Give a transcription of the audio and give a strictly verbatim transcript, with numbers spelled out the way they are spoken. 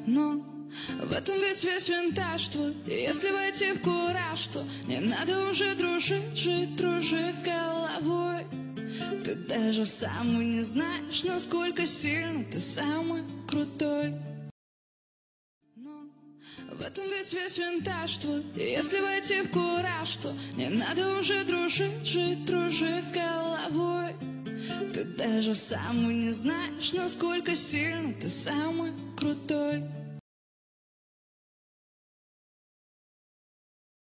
Но в этом ведь весь винтаж твой. Если войти в кураж, то не надо уже дружить, жить, дружить с головой. Ты даже сам и не знаешь, насколько сильно ты самый крутой. Но в этом ведь весь винтаж твой. Если войти в кураж, то не надо уже дружить, жить, дружить с головой. Ты даже сам и не знаешь, насколько сильно ты самый крутой.